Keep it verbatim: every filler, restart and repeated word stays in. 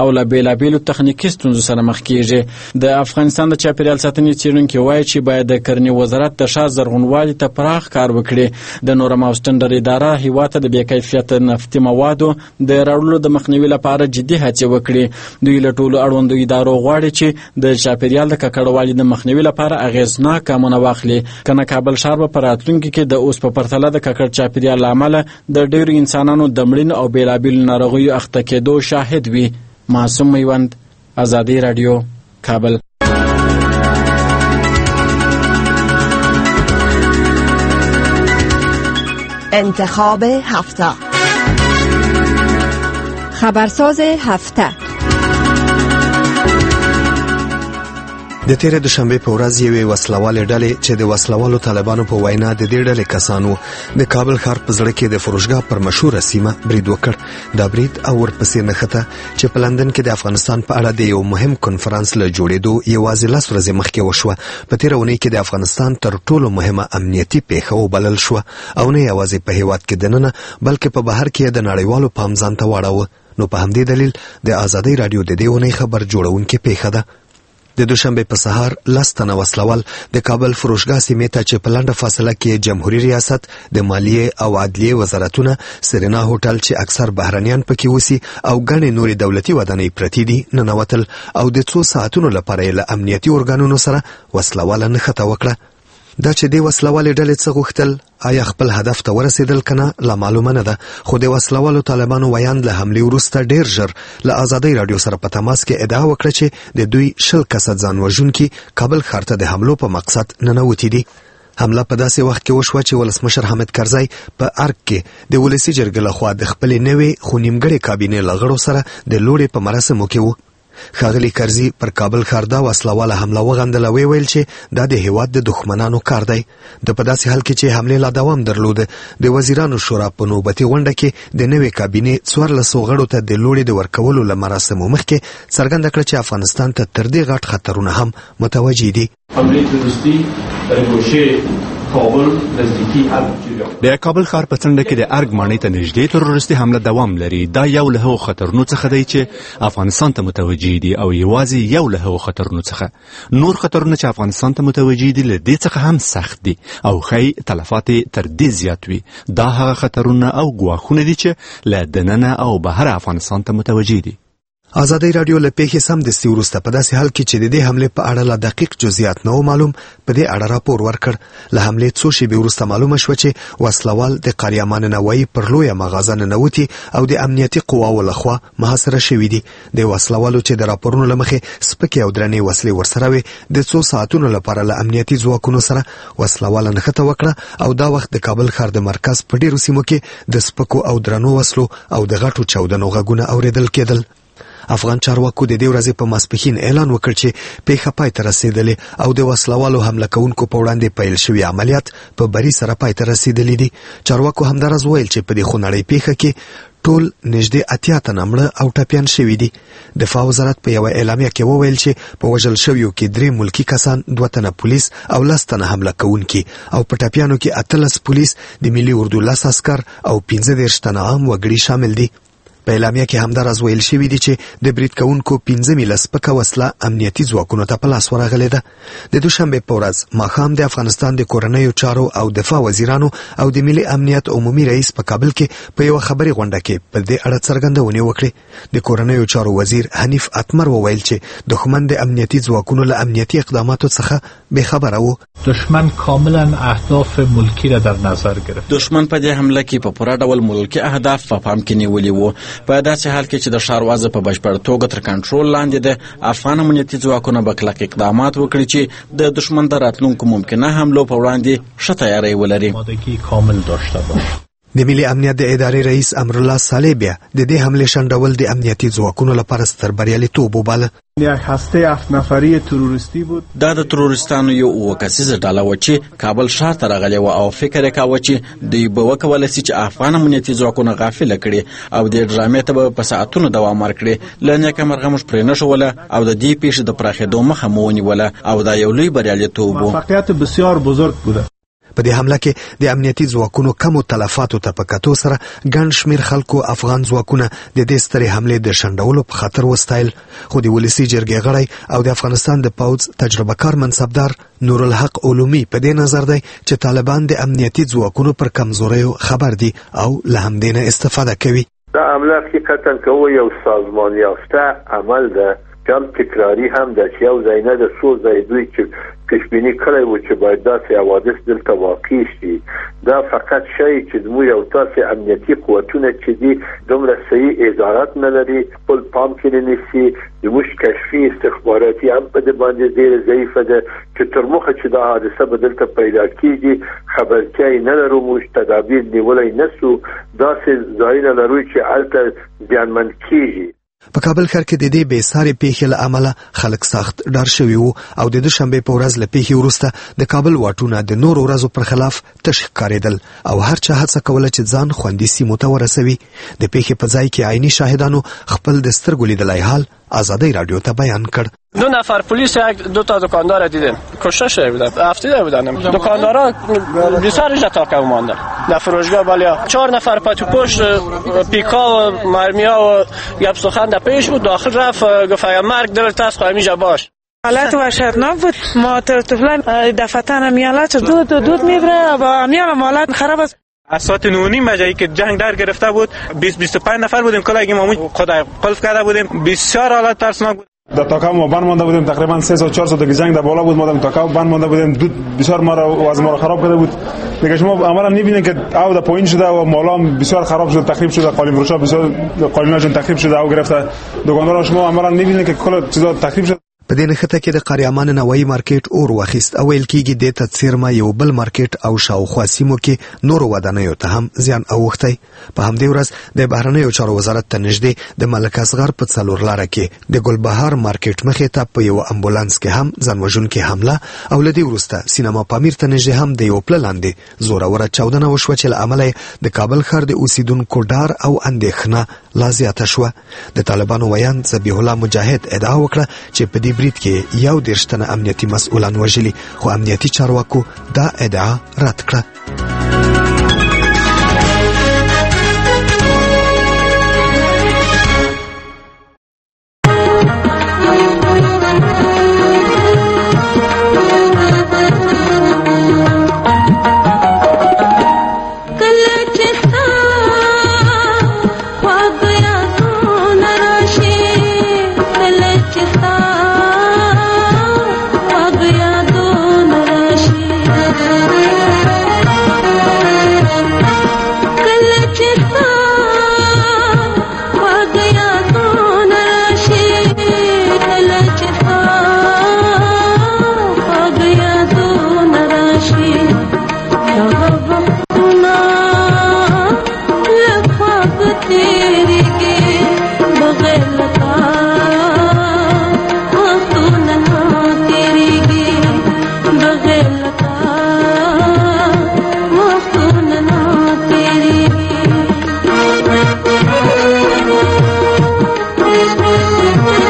او له بیلابیلو تخنیکي ستونزو سره مخ کیږي. د افغانستان د چاپیریال ساتنې څېړونکي وایي چې باید د کرنې وزارت د ښار زرغونوالي ته پراخ کار وکړي. د نورم او سټنډر اداره هیواد ته د بې کیفیته نفتي موادو د راوړلو د مخنیوي لپاره جدي هڅې وکړي. دوی له ټولو اړوندو ادارو غواړي چې د چاپیریال د ککړوالي د مخنیوي لپاره اغېزناک ګامونه واخلي. کنه کابل ښار به په راتلونکي کې د اوس په پرتله د ککړ چاپیریال له امله د ډېرو انسانانو د مړینو او بېلابېلو ناروغیو اخته کېدو شاهد وي. معصوم میوند، ازادي راډیو، کابل. انتخاب هفته، خبرساز هفته. د تیرې دوشنبه په ورځ یوې وسلوالې ډلې چې د وسلوالو طالبانو په وینا د دې ډلې کسانو د کابل ښار په زړه کې د فروشګاه پر مشهوره سیمه برید وکړ. دا برید او ورپسې نښته چې په لندن کې د افغانستان په اړه د یو مهم کنفرانس له جوړېدو یوازې لس ورځې مخکې وشوه. په تیره اونۍ کې د افغانستان تر ټولو مهمه امنیتي پیښه وبلل شوه او نه یوازې په هیواد کې دننه بلکې په بهر کې د نړیوالو پام ځان ته واړاوه. نو په همدې دلیل د ازادۍ راډیو د دې اونۍ خبر جوړونکې پیښه ده. د دوشنبه په سهار لس تنه وسلوال د کابل فروشګاه سیمې ته چې په لنډه فاصله کې جمهوریت ریاست، د مالیې او عدلیې وزارتونه، سرینا هوټل چې اکثر بهرنیان پکې اوسي او ګڼې نورې دولتي ودانۍ پرتې دي ننوتل او د څو ساعتونو لپاره یې له امنیتي ارګانونو سره وسلواله نښته وکړه. دا چې د وسلوالې ډلې څه غوښتل، آیا خپل هدف ته ورسېدل کنه، لا معلومه نه ده. خو د وسلوالو طالبانو ویاند له حملې وروسته ډیر ژر له ازادۍ راډیو سره په تماس کې ادعا وکړه چې د دوی شل کسه ځان وژونکي کابل ښار ته د حملو په مقصد ننوتي دي. حمله په داسې وخت کې وشوه چې ولسمشر حامد کرزی په ارګ کې د ولسي جرګې لخوا د خپلې نوې خو نیمګړې کابینې له غړو سره د لوړې په مراسمو کې و. ښاغلي کرزي پر کابل ښار دا وسلواله حمله وغندله، وی ویل چې دا د هیواد د دښمنانو کار دی. د په داسې حال کې چې حملې لا دوام درلوده، د وزیرانو شورا په نوبتي غونډه کې د نوې کابینې څوارلسو غړو ته د لوړې د ورکولو له مراسمو مخکې څرګنده کړه چې افغانستان ته تر دې غټ خطرونه هم متوجه دي. د کابل ښار په څنډه کې د ارګ ماڼۍ ته نږدې تروریستي حمله دوام لري. دا یو له هغو خطرونو څخه دی چې افغانستان ته متوجه دي او یوازې یو له هغو خطرونو څخه. نور خطرونه چې افغانستان ته متوجه دي له دې څخه هم سخت دي او ښایي تلفات تر دې زیات وي. دا هغه خطرونه او ګواښونه دي چې له دننه او بهر افغانستان ته متوجه دي. ازادۍ راډیو له پیښې سمدستي وروسته په داسې حال کې چې د دې حملې په اړه لا دقیق جزئیات نه و معلوم، په دې اړه راپور ورکړ. له حملې څو شېبې وروسته معلومه شوه چې وسلوال د قاریامان نوایي پر لویه مغازه ننوتي او د امنیتي قواو لخوا محاصره شوي دي. د وسلوالو چې د راپورونو له مخې سپکې او درنې وسلې ورسره وې، د څو ساعتونو لپاره له امنیتي ځواکونو سره وسلواله نښته وکړه او دا وخت د کابل ښار د مرکز په ډېرو سیمو کې د سپکو او درنو وسلو او د غټو چاودنو غږونه اورېدل کېدل. افغان چارواکو د دې ورځې په ماسپښین اعلان وکړ چې پیښه پای ته رسېدلې او د وسلوالو حمله کوونکو په وړاندې پیل شوي عملیات په بري سره پای ته رسېدلي دي. چارواکو همداراز ویل چې په دې خونړۍ پیښه کې ټول نږدې اتیا تنه مړه او ټپیان شوي دي. دفاع وزارت په یوه اعلامیه کې وویل چې په وژل شویو کې درې ملکي کسان، دوه تنه پولیس او لس تنه حمله کوونکي او په ټپیانو کې اتلس پولیس، د ملي اردو لس عسکر او پنځه دېرش تنه عام وګړي شامل دي. په اعلامیه کې همداراز ویل شوي دي چې د برید کوونکو پنځه میله سپکه وسله امنیتي ځواکونو ته په لاس ورغلې ده. د دوشنبې په ورځ ماښام د افغانستان د کورنیو چارو او دفاع وزیرانو او د ملي امنیت عمومي رئیس په کابل کې په یوه خبري غونډه کې په دې اړه څرګندونې وکړې. د کورنیو چارو وزیر حنیف اتمر وویل چې دښمن د امنیتي ځواکونو له امنیتي اقداماتو څخه بې خبره و. دشمن کاملا اهداف ملکی را در نظر گرفت. دشمن په دې حمله کې په پوره ډول ملکی اهداف په پام کې نیولي وو. په داسې حال کې چې د ښار وضع په بشپړ توګه تر کنټرول لاندې ده، افغان امنیتي ځواکونه به کلک اقدامات وکړي چې د دشمن د راتلونکو ممکنه حملو په وړاندې ښه تیاری ولري. د ملي امنیت د ادارې رئیس امرالله صالح بیا د دې حملې شنډول د امنیتي ځواکونو لپاره ستر بریالیتوب وباله. دا د تروریستانو یو اووه کسیزه ډله وه چې کابل ښار ته راغلې وه او فکر یې کاوه چې دوی به وکولی سي چې افغان امنیتي ځواکونه غافله کړي او دې ډرامې ته به په ساعتونو دوام ورکړي. له نیکه مرغه موږ پرې نه ښووله او د دې پیښې د پراخېدو مخه مو ونیوله او دا یو لوی بریالیتوب و. په دې حمله کې د امنیتي ځواکونو کمو تلفاتو ته په کتو سره ګڼ شمېر خلکو افغان ځواکونه د دې سترې حملې د شنډولو په خاطر وستایل، خو د ولسي جرګې غړی او د افغانستان د پوځ تجربه کار منصبدار نورالحق علومي په دې نظر دی چې طالبان د امنیتي ځواکونو پر کمزوریو خبر دي او له همدې نه استفاده کوي. دا عمله حقیقتا که یو سازمان یافته عمل ده که هم تکراری هم ده چې یو ځای نه ده څو ځای دوی چې پیشبینی کړی و چې باید داسې حوادث دلته واقع شي. دا فقط شی چې زموږ یو داسې امنیتي قوتونه چې دي دومره صحیح ادارات نه لري، خپل پام کې نه نیسي، زموږ کشفي استخباراتي هم په دې باندې ډېره ضعیفه ده چې تر مخه چې دا حادثه به دلته پیدا کېږي خبرتیا یې نه لرو، موږ تدابیر نیولی نه سو، داسې ځایونه لرو چې هلته زیانمن کېږي. په کابل ښار کې د دې بې ساري پیښې له امله خلک سخت ډار شوي وو او د دوشنبې په ورځ له پیښې وروسته د کابل واټونه د نورو ورځو پر خلاف تش ښکارېدل او هر چا هڅه کوله چې ځان خوندي سیمو ته ورسوي. د پیښې په ځای کې عیني شاهدانو خپل د سترګو لیدلی حال آزادی رادیو ته بیان کړ. دو نفر پلیس یک دو تا دکاندار دیدیم کشته شده بودن، افتیده بودن. دکاندارا بیشتر جتاکه ماندن در فروشگاه بالیا. چهار نفر پتو پشت پیکا و مرمیا و گپ سخن در پیش بود، داخل رفت گفت اگه مرگ دلت هست همیشه باش. حالت وحشتناک بود. ما طفلان دفتن امیالات دود دود میبره و امیال مالات خراب است. از ساعت نه و نیم بجایی که جنگ در گرفته بود بیست بیست و پنج نفر بودیم، کلاگی ما خدای قلف کرده بودیم، بسیار حالت ترسناک بود. در تاکاو ما بند مانده بودیم، تقریبا سه تا چهار تا دیگه جنگ در بالا بود، ما در تاکاو بند مانده بودیم، دود بسیار ما را از ما را خراب کرده بود. دیگه شما عملا میبینید که او در پایین شده و مالا بسیار خراب شده، تخریب شده، قالین فروشا بسیار قالیناشون تخریب شده او گرفته، دکاندارا شما عملا میبینید که کل چیزا تخریب شده. په دې نښته کې د قاریامان نوایي مارکیټ اور واخیست او ویل کېږي دې ته څیرمه یو بل مارکیټ او شاوخوا سیمو کې نورو ودانیو ته هم زیان اوښتی. په همدې ورځ د بهرنیو چارو وزارت ته نږدې د ملک اصغر په څلور لاره کې د ګلبهار مارکیټ مخې ته په یو امبولانس کې هم ځانوژونکې حمله او له دې وروسته سینما پامیر ته نږدې هم د یو پله لاندې زوروره چاودنه وشوه چې له امله یې د کابل ښار د اوسیدونکو ډار او اندېښنه لا زیاته شوه. د طالبانو ویاند ذبیح الله مجاهد ادعا وکړه چې په دې برید کې یو دېرش تنه امنیتي مسؤلان وژلي، خو امنیتي چارواکو دا ادعا رد کړه. Thank you.